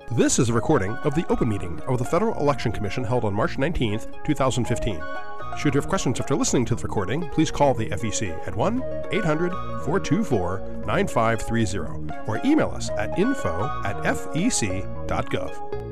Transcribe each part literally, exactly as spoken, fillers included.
This is a recording of the open meeting of the Federal Election Commission held on March nineteenth, two thousand fifteen. Should you have questions after listening to the recording, please call the F E C at one eight hundred, four two four, nine five three zero or email us at info at f e c dot gov.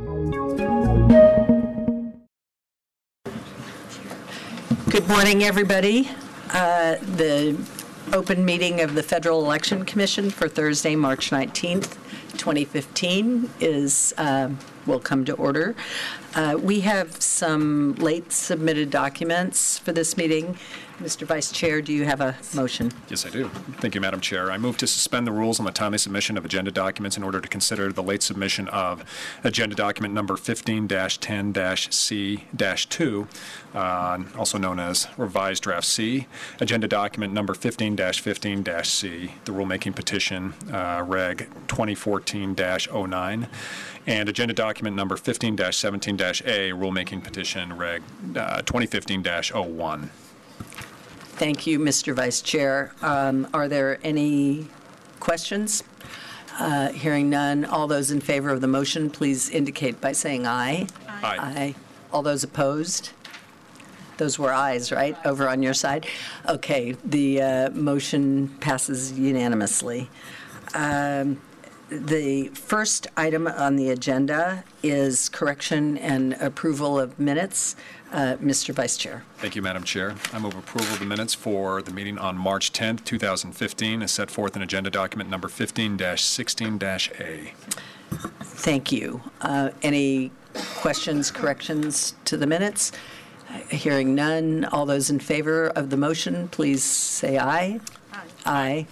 Good morning, everybody. Uh, the open meeting of the Federal Election Commission for Thursday, March nineteenth, twenty fifteen is uh, will come to order. Uh, we have some late submitted documents for this meeting. Mister Vice Chair, do you have a motion? Yes, I do. Thank you, Madam Chair. I move to suspend the rules on the timely submission of agenda documents in order to consider the late submission of agenda document number fifteen dash ten dash C dash two, uh, also known as revised draft C, agenda document number fifteen dash fifteen dash C, the rulemaking petition, uh, Reg twenty fourteen dash oh nine, and agenda document number fifteen dash seventeen dash A, rulemaking petition, Reg uh, twenty fifteen dash oh one. Thank you, Mister Vice Chair. Um, are there any questions? Uh, hearing none, all those in favor of the motion, please indicate by saying aye. Aye. Aye. All those opposed? Those were ayes, right, over on your side? Okay, the uh, motion passes unanimously. Um, The first item on the agenda is correction and approval of minutes. Uh, Mister Vice Chair. Thank you, Madam Chair. I move approval of the minutes for the meeting on March tenth, two thousand fifteen, as set forth in agenda document number fifteen dash sixteen dash A. Thank you. Uh, any questions, corrections to the minutes? Uh, hearing none, all those in favor of the motion, please say aye. Aye. Aye.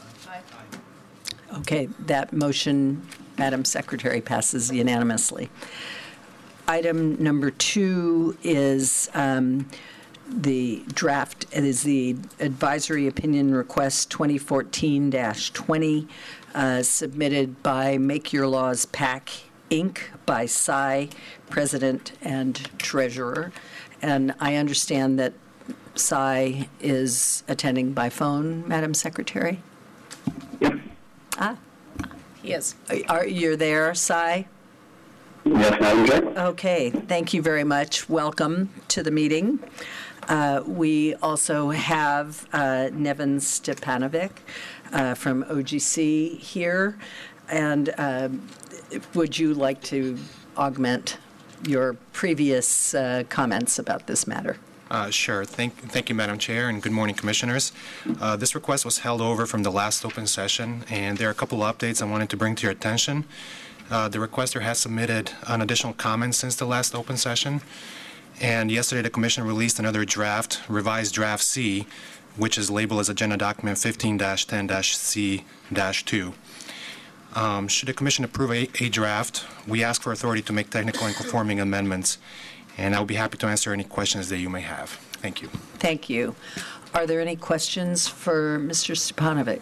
Okay, that motion, Madam Secretary, passes unanimously. Item number two is um, the draft. It is the advisory opinion request twenty fourteen dash twenty uh, submitted by Make Your Laws PAC, Incorporated, by S I, President and Treasurer. And I understand that S I is attending by phone, Madam Secretary? Yep. Ah, He is. are you there, Sai? Yes, Madam Chair. Okay, thank you very much. Welcome to the meeting. Uh, we also have uh, Nevin Stepanovic uh, from O G C here. And uh, would you like to augment your previous uh, comments about this matter? Uh, sure. Thank, thank you, Madam Chair, and good morning, Commissioners. Uh, this request was held over from the last open session, and there are a couple of updates I wanted to bring to your attention. Uh, the requester has submitted an additional comment since the last open session, and yesterday the Commission released another draft, revised draft C, which is labeled as agenda document fifteen dash ten dash C dash two. Um, should the Commission approve a, a draft, we ask for authority to make technical and conforming amendments, and I'll be happy to answer any questions that you may have. Thank you. Thank you. Are there any questions for Mister Stepanovic?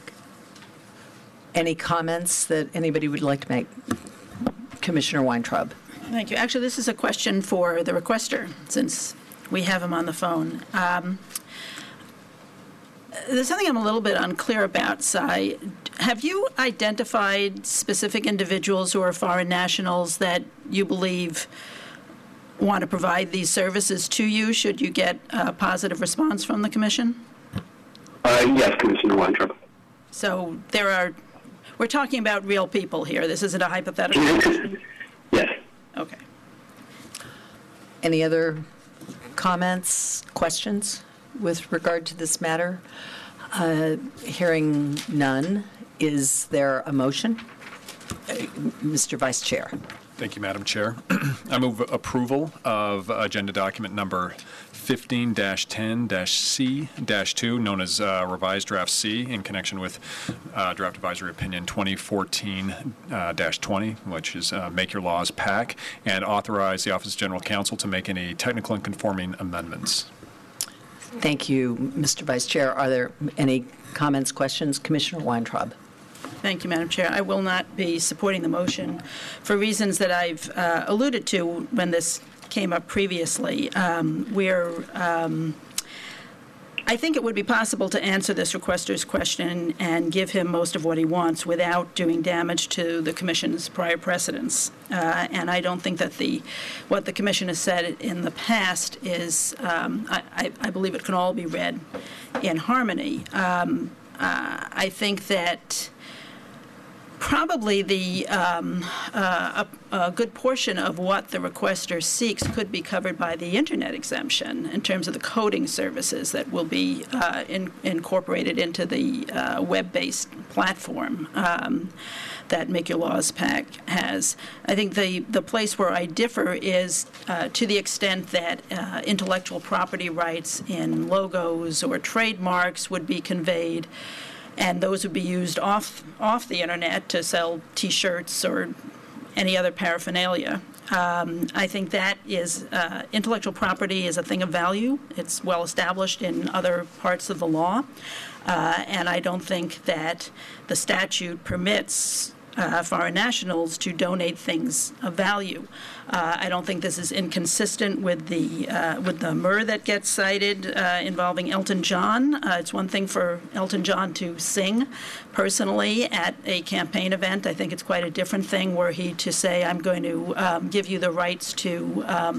Any comments that anybody would like to make? Commissioner Weintraub. Thank you. Actually, this is a question for the requester, since we have him on the phone. Um, there's something I'm a little bit unclear about, Sai. Have you identified specific individuals who are foreign nationals that you believe want to provide these services to you, should you get a positive response from the Commission? Uh, yes, Commissioner Weintraub. So there are, we're talking about real people here. This isn't a hypothetical. Yes. Okay. Any other comments, questions with regard to this matter? Uh, hearing none, is there a motion? Uh, Mister Vice Chair. Thank you, Madam Chair. I move approval of agenda document number fifteen dash ten dash C dash two, known as uh, revised draft C, in connection with uh, draft advisory opinion twenty fourteen dash twenty, which is uh, Make Your Laws PAC, and authorize the Office of General Counsel to make any technical and conforming amendments. Thank you, Mister Vice Chair. Are there any comments, questions? Commissioner Weintraub. Thank you, Madam Chair. I will not be supporting the motion for reasons that I've uh, alluded to when this came up previously. Um, we're um, I think it would be possible to answer this requester's question and give him most of what he wants without doing damage to the Commission's prior precedents. Uh, and I don't think that the what the Commission has said in the past is, um, I, I believe it can all be read in harmony. Um, uh, I think that probably the um, uh, a, a good portion of what the requester seeks could be covered by the Internet exemption in terms of the coding services that will be uh, in, incorporated into the uh, web-based platform um, that Make Your Laws PAC has. I think the, the place where I differ is uh, to the extent that uh, intellectual property rights in logos or trademarks would be conveyed, and those would be used off off the Internet to sell T-shirts or any other paraphernalia. Um, I think that is, uh, intellectual property is a thing of value. It's well established in other parts of the law, uh, and I don't think that the statute permits Uh, foreign nationals to donate things of value. Uh, I don't think this is inconsistent with the uh, with the murder that gets cited uh, involving Elton John. Uh, it's one thing for Elton John to sing personally at a campaign event. I think it's quite a different thing were he to say, I'm going to um, give you the rights to um,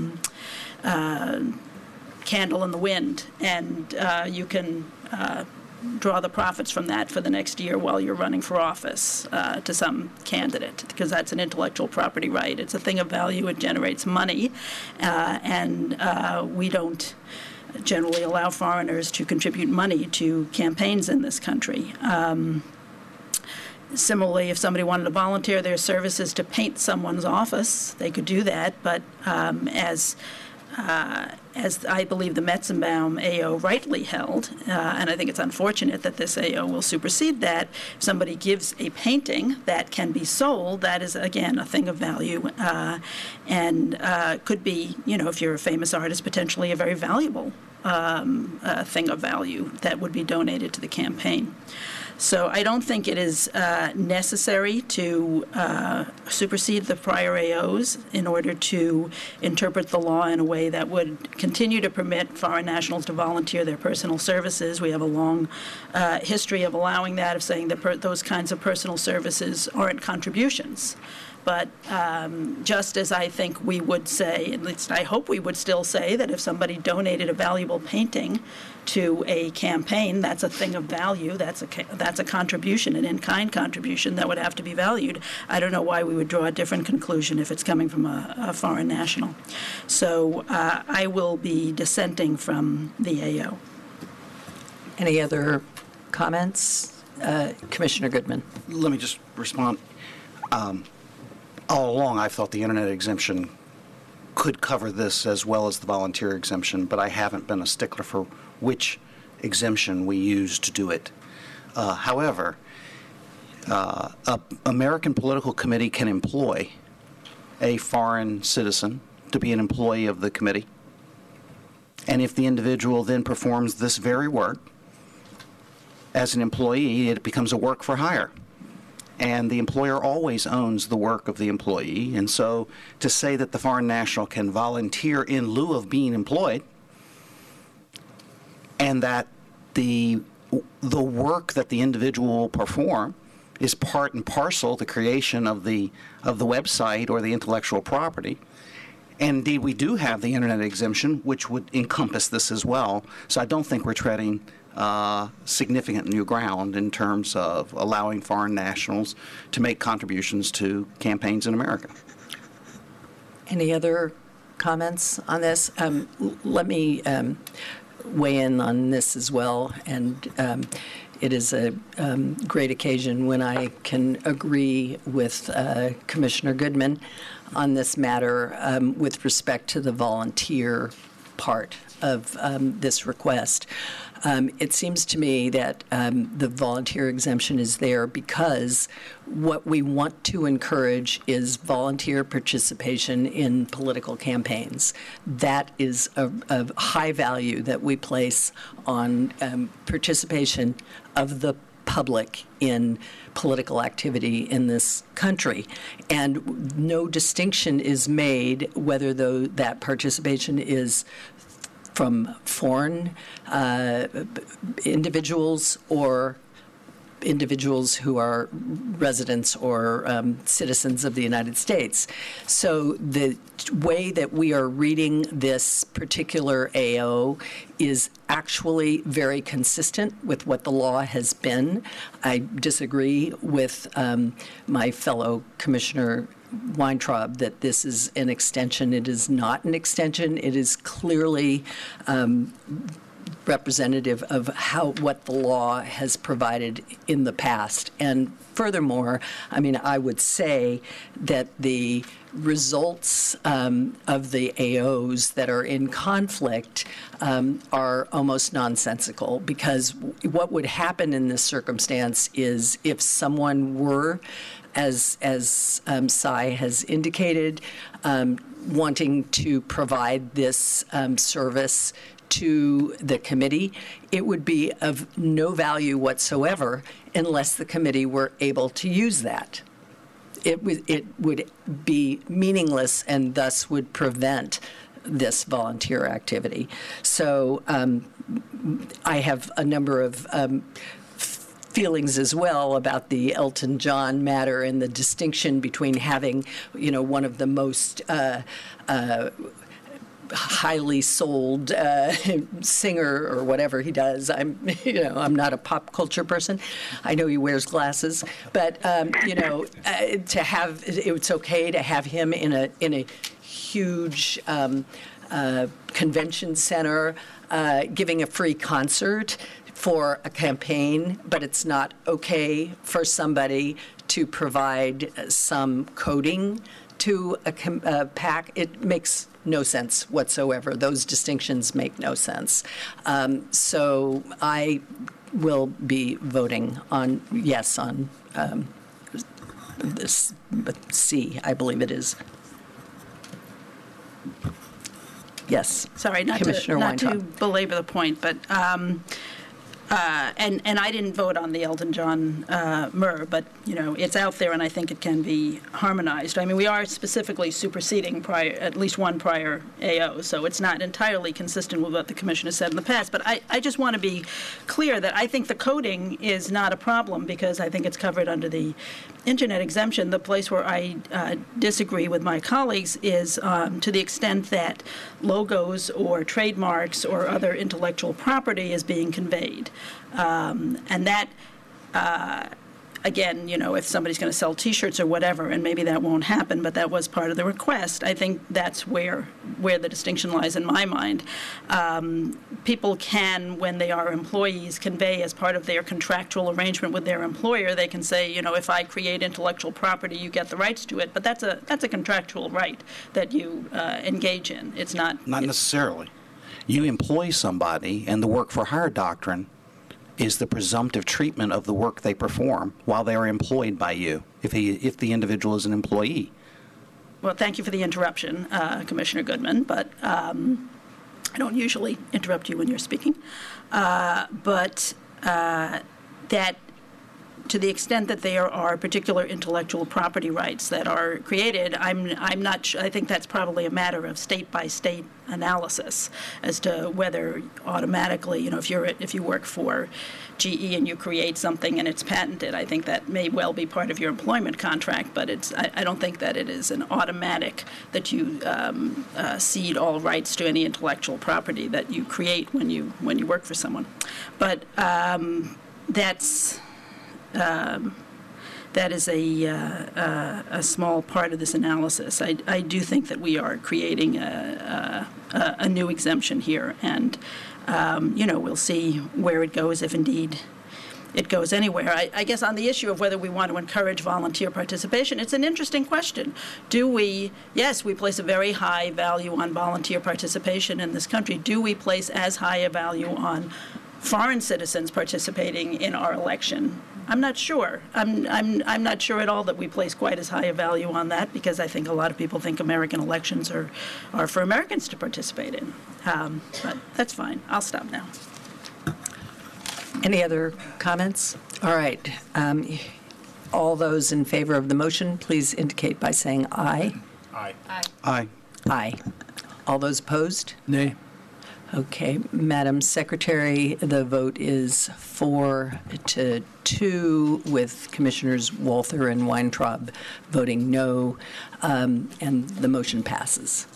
uh, Candle in the Wind, and uh, you can uh, draw the profits from that for the next year while you're running for office uh, to some candidate, because that's an intellectual property right. It's a thing of value. It generates money, uh, and uh, we don't generally allow foreigners to contribute money to campaigns in this country. Um, Similarly, if somebody wanted to volunteer their services to paint someone's office, they could do that, but um, as Uh, as I believe the Metzenbaum A O rightly held, uh, and I think it's unfortunate that this A O will supersede that, if somebody gives a painting that can be sold, that is, again, a thing of value, uh, and uh, could be, you know, if you're a famous artist, potentially a very valuable um, uh, thing of value that would be donated to the campaign. So I don't think it is uh, necessary to uh, supersede the prior A Os in order to interpret the law in a way that would continue to permit foreign nationals to volunteer their personal services. We have a long uh, history of allowing that, of saying that per- those kinds of personal services aren't contributions. But um, just as I think we would say, at least I hope we would still say, that if somebody donated a valuable painting to a campaign, that's a thing of value, that's a that's a contribution, an in-kind contribution that would have to be valued. I don't know why we would draw a different conclusion if it's coming from a, a foreign national. So uh, I will be dissenting from the A O. Any other comments? Uh, Commissioner Goodman. Let me just respond. Um, All along, I thought the Internet exemption could cover this as well as the volunteer exemption, but I haven't been a stickler for which exemption we use to do it. Uh, however, uh, a American political committee can employ a foreign citizen to be an employee of the committee, and if the individual then performs this very work as an employee, it becomes a work for hire. And the employer always owns the work of the employee. And so to say that the foreign national can volunteer in lieu of being employed, and that the the work that the individual will perform is part and parcel the creation of the of the website or the intellectual property. And indeed, we do have the Internet exemption, which would encompass this as well. So I don't think we're treading Uh, significant new ground in terms of allowing foreign nationals to make contributions to campaigns in America. Any other comments on this? Um, l- let me um, weigh in on this as well. And um, it is a um, great occasion when I can agree with uh, Commissioner Goodman on this matter um, with respect to the volunteer part of um, this request. Um, it seems to me that um, the volunteer exemption is there because what we want to encourage is volunteer participation in political campaigns. That is a, a high value that we place on um, participation of the public in political activity in this country. And no distinction is made whether though that participation is from foreign uh, individuals or individuals who are residents or um, citizens of the United States. So the way that we are reading this particular A O is actually very consistent with what the law has been. I disagree with um, my fellow Commissioner Weintraub that this is an extension. It is not an extension. It is clearly um, representative of how what the law has provided in the past. And furthermore, I mean, I would say that the results um, of the A Os that are in conflict um, are almost nonsensical, because what would happen in this circumstance is if someone were, as as um, Cy has indicated, um, wanting to provide this um, service to the committee, it would be of no value whatsoever unless the committee were able to use that. It would, it would be meaningless and thus would prevent this volunteer activity. So um, I have a number of um, feelings as well about the Elton John matter and the distinction between having, you know, one of the most uh, uh, highly sold uh, singer or whatever he does. I'm, you know, I'm not a pop culture person. I know he wears glasses, but um, you know, uh, to have it's okay to have him in a in a huge um, uh, convention center uh, giving a free concert for a campaign, but it's not okay for somebody to provide some coding to a com- uh, PAC. It makes no sense whatsoever. Those distinctions make no sense. Um, so I will be voting on yes on um, this C, I believe it is. Yes. Sorry, not, Commissioner to, not to Weintraub. belabor the point, but um, uh, and and I didn't vote on the Elton John uh, Murr, but you know it's out there, and I think it can be harmonized. I mean, we are specifically superseding prior, at least one prior A O, so it's not entirely consistent with what the Commission has said in the past. But I, I just want to be clear that I think the coding is not a problem, because I think it's covered under the Internet exemption. The place where I uh, disagree with my colleagues is um, to the extent that logos or trademarks or other intellectual property is being conveyed. Um, and that, uh, again, you know, if somebody's going to sell T-shirts or whatever, and maybe that won't happen, but that was part of the request, I think that's where where the distinction lies in my mind. Um, people can, when they are employees, convey as part of their contractual arrangement with their employer, they can say, you know, if I create intellectual property, you get the rights to it. But that's a that's a contractual right that you uh, engage in. It's not... Not necessarily. You employ somebody, and the work-for-hire doctrine is the presumptive treatment of the work they perform while they are employed by you, if he, if the individual is an employee. Well, thank you for the interruption, uh, Commissioner Goodman, but um, I don't usually interrupt you when you're speaking. Uh, but uh, that, to the extent that there are particular intellectual property rights that are created, I'm I'm not sure. I think that's probably a matter of state-by-state analysis as to whether automatically, you know, if you're if you work for G E and you create something and it's patented, I think that may well be part of your employment contract, but it's I, I don't think that it is an automatic that you um, uh, cede all rights to any intellectual property that you create when you when you work for someone. But um, that's. Um, that is a, uh, uh, a small part of this analysis. I, I do think that we are creating a, a, a new exemption here, and um, you know, we'll see where it goes, if indeed it goes anywhere. I, I guess on the issue of whether we want to encourage volunteer participation, it's an interesting question. Do we, yes, we place a very high value on volunteer participation in this country. Do we place as high a value on foreign citizens participating in our election? I'm not sure. I'm, I'm, I'm not sure at all that we place quite as high a value on that, because I think a lot of people think American elections are, are for Americans to participate in. Um, but that's fine. I'll stop now. Any other comments? All right. Um, all those in favor of the motion, please indicate by saying aye. Aye. Aye. Aye. All those opposed? Nay. Okay, Madam Secretary, the vote is four to two, with Commissioners Walther and Weintraub voting no, um, and the motion passes.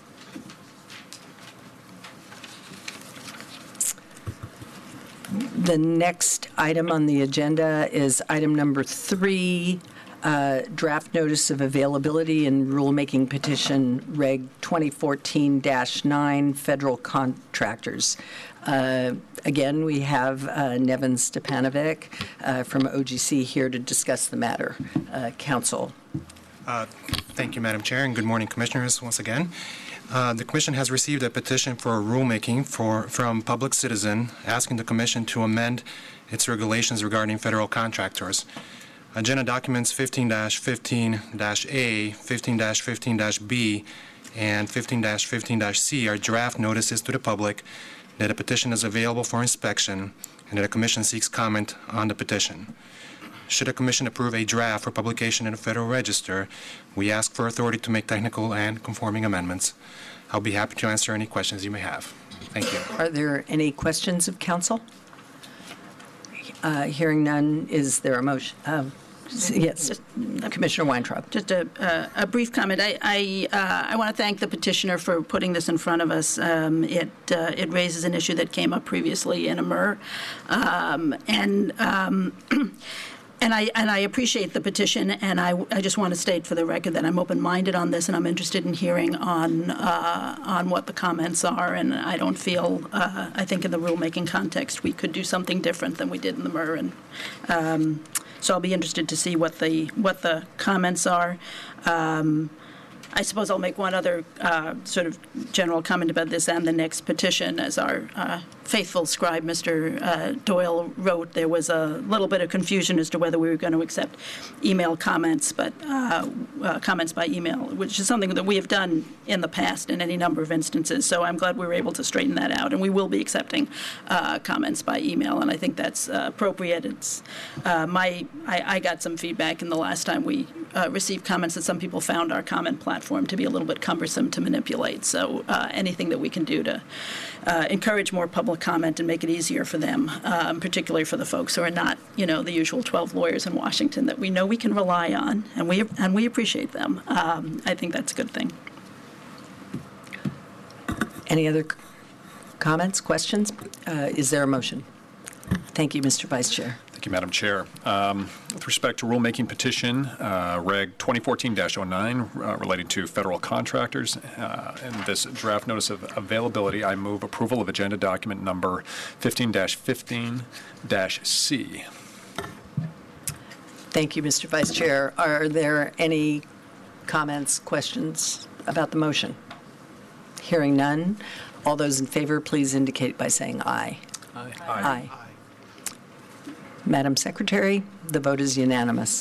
The next item on the agenda is item number three, uh, draft notice of availability and rulemaking petition Reg twenty fourteen dash nine, federal contractors. Uh, again, we have uh, Nevin Stepanovic uh, from O G C here to discuss the matter. Uh, Council. Uh, Thank you, Madam Chair, and good morning, Commissioners, once again. Uh, The Commission has received a petition for a rulemaking for, from Public Citizen asking the Commission to amend its regulations regarding federal contractors. Agenda documents fifteen dash fifteen dash A, fifteen dash fifteen dash B, and fifteen dash fifteen dash C are draft notices to the public that a petition is available for inspection and that a Commission seeks comment on the petition. Should a Commission approve a draft for publication in the Federal Register, we ask for authority to make technical and conforming amendments. I'll be happy to answer any questions you may have. Thank you. Are there any questions of Council? Uh, hearing none, is there a motion? Um, yes, Commissioner Weintraub. Just a, uh, a brief comment. I I, uh, I want to thank the petitioner for putting this in front of us. Um, it uh, it raises an issue that came up previously in a M R R, um, and. Um, And I and I appreciate the petition, and I, I just want to state for the record that I'm open-minded on this, and I'm interested in hearing on uh, on what the comments are. And I don't feel, uh, I think in the rulemaking context, we could do something different than we did in the M R R. And um, so I'll be interested to see what the what the comments are. Um, I suppose I'll make one other uh, sort of general comment about this and the next petition. As our uh, faithful scribe, Mister Uh, Doyle, wrote, there was a little bit of confusion as to whether we were going to accept email comments, but uh, uh, comments by email, which is something that we have done in the past in any number of instances. So I'm glad we were able to straighten that out, and we will be accepting uh, comments by email, and I think that's uh, appropriate. It's uh, my I, I got some feedback in the last time we uh, received comments that some people found our comment platform to be a little bit cumbersome to manipulate. So uh, anything that we can do to uh, encourage more public comment and make it easier for them, um, particularly for the folks who are not, you know, the usual twelve lawyers in Washington that we know we can rely on, and we and we appreciate them. Um, I think that's a good thing. Any other c- comments, questions? Uh, is there a motion? Thank you, Mister Vice Chair. Thank you, Madam Chair. Um, with respect to rulemaking petition, uh, Reg twenty fourteen dash oh nine, uh, relating to federal contractors, uh, and this draft notice of availability, I move approval of agenda document number fifteen dash fifteen dash C. Thank you, Mister Vice Chair. Are there any comments, questions about the motion? Hearing none. All those in favor, please indicate by saying aye. Aye. Aye. Madam Secretary, the vote is unanimous.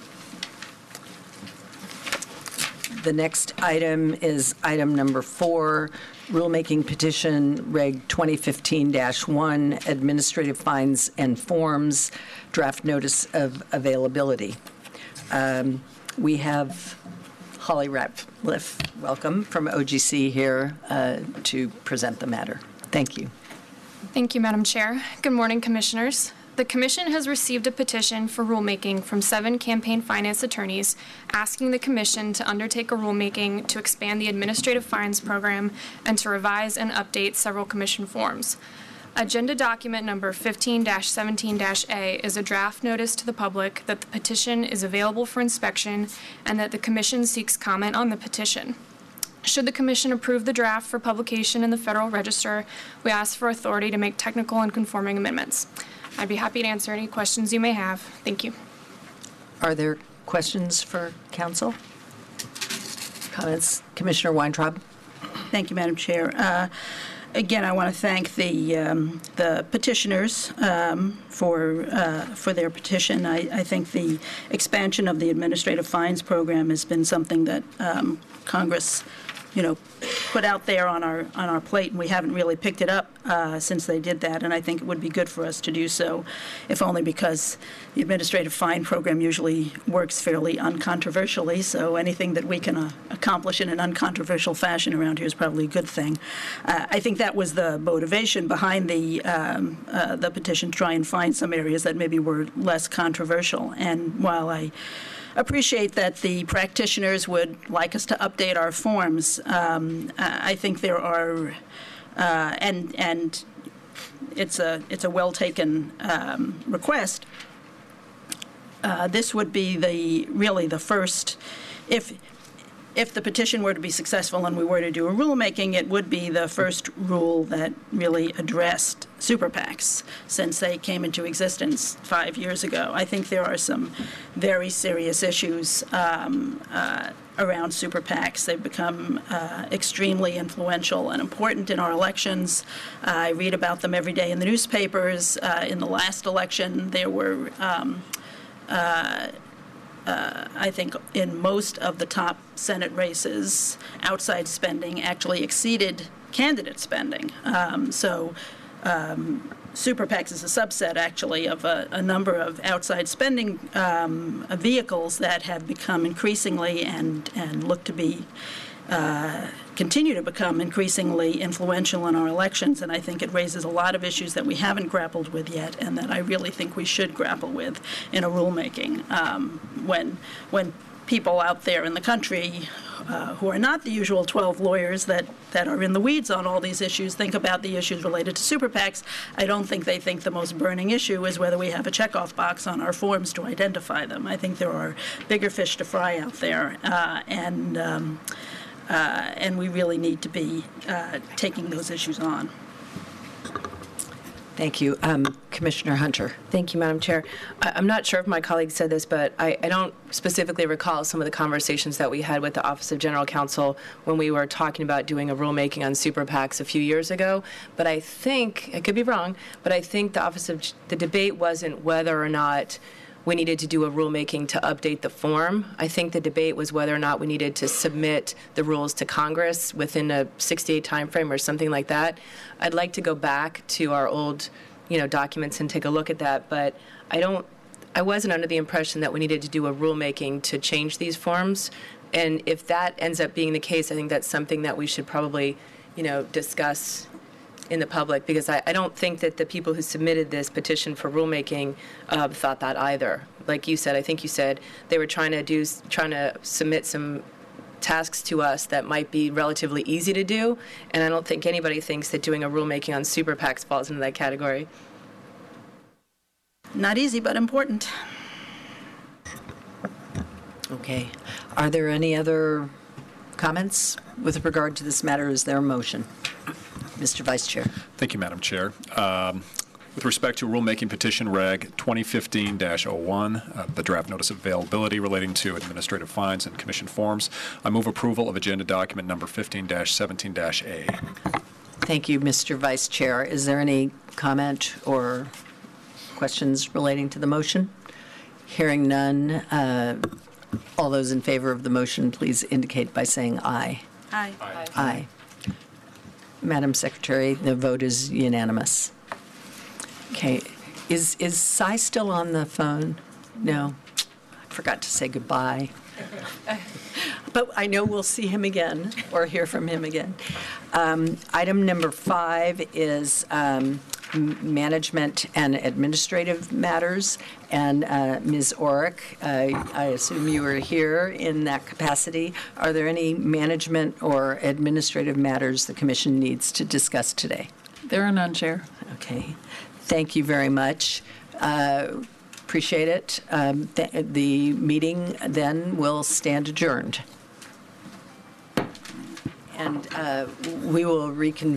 The next item is item number four, rulemaking petition Reg twenty fifteen dash one, administrative fines and forms, draft notice of availability. Um, we have Holly Ratliff, welcome, from O G C here uh, to present the matter. Thank you. Thank you, Madam Chair. Good morning, Commissioners. The Commission has received a petition for rulemaking from seven campaign finance attorneys asking the Commission to undertake a rulemaking to expand the administrative fines program and to revise and update several Commission forms. Agenda document number fifteen dash seventeen dash A is a draft notice to the public that the petition is available for inspection and that the Commission seeks comment on the petition. Should the Commission approve the draft for publication in the Federal Register, we ask for authority to make technical and conforming amendments. I'd be happy to answer any questions you may have. Thank you. Are there questions for Council? Comments? Commissioner Weintraub? Thank you, Madam Chair. Uh, Again, I want to thank the um, the petitioners um, for uh, for their petition. I, I think the expansion of the administrative fines program has been something that um, Congress you know, put out there on our, on our plate, and we haven't really picked it up uh, since they did that, and I think it would be good for us to do so, if only because the administrative fine program usually works fairly uncontroversially, so anything that we can uh, accomplish in an uncontroversial fashion around here is probably a good thing. Uh, I think that was the motivation behind the, um, uh, the petition, to try and find some areas that maybe were less controversial, and while I appreciate that the practitioners would like us to update our forms. Um, I think there are, uh, and and it's a it's a well taken um, request. Uh, this would be the really the first, if. If the petition were to be successful and we were to do a rulemaking, it would be the first rule that really addressed super PACs since they came into existence five years ago. I think there are some very serious issues um, uh, around super PACs. They've become uh, extremely influential and important in our elections. Uh, I read about them every day in the newspapers. Uh, in the last election, there were um, uh, Uh, I think in most of the top Senate races, outside spending actually exceeded candidate spending. Um, so um, super PACs is a subset, actually, of a, a number of outside spending um, vehicles that have become increasingly and, and look to be uh, continue to become increasingly influential in our elections, and I think it raises a lot of issues that we haven't grappled with yet, and that I really think we should grapple with in a rulemaking. Um, when when people out there in the country uh, who are not the usual twelve lawyers that, that are in the weeds on all these issues think about the issues related to super PACs, I don't think they think the most burning issue is whether we have a checkoff box on our forms to identify them. I think there are bigger fish to fry out there, uh, and um, Uh, and we really need to be uh, taking those issues on. Thank you. Um, Commissioner Hunter. Thank you, Madam Chair. I, I'm not sure if my colleague said this, but I, I don't specifically recall some of the conversations that we had with the Office of General Counsel when we were talking about doing a rulemaking on super PACs a few years ago. But I think, I could be wrong, but I think the Office of, the debate wasn't whether or not we needed to do a rulemaking to update the form. I think the debate was whether or not we needed to submit the rules to Congress within a sixty-day timeframe or something like that. I'd like to go back to our old, you know, documents and take a look at that, but I don't, I wasn't under the impression that we needed to do a rulemaking to change these forms. And if that ends up being the case, I think that's something that we should probably, you know, discuss in the public, because I, I don't think that the people who submitted this petition for rulemaking uh, thought that either. Like you said, I think you said they were trying to do, trying to submit some tasks to us that might be relatively easy to do, and I don't think anybody thinks that doing a rulemaking on super PACs falls into that category. Not easy, but important. Okay. Are there any other comments with regard to this matter? Is there a motion? Mister Vice Chair. Thank you, Madam Chair. Um, with respect to rulemaking petition reg twenty fifteen dash oh one, uh, the draft notice of availability relating to administrative fines and commission forms, I move approval of agenda document number fifteen dash seventeen dash A. Thank you, Mister Vice Chair. Is there any comment or questions relating to the motion? Hearing none, uh, all those in favor of the motion, please indicate by saying aye. Aye. Aye. Aye. Madam Secretary, the vote is unanimous. Okay. Is is Cy still on the phone? No. I forgot to say goodbye. But I know we'll see him again or hear from him again. Um, item number five is um, management and administrative matters. And uh, Miz Orrick, uh, I assume you were here in that capacity. Are there any management or administrative matters the Commission needs to discuss today? There are none, Chair. Okay. Thank you very much. Uh, appreciate it. Um, th- the meeting then will stand adjourned. And uh, we will reconvene.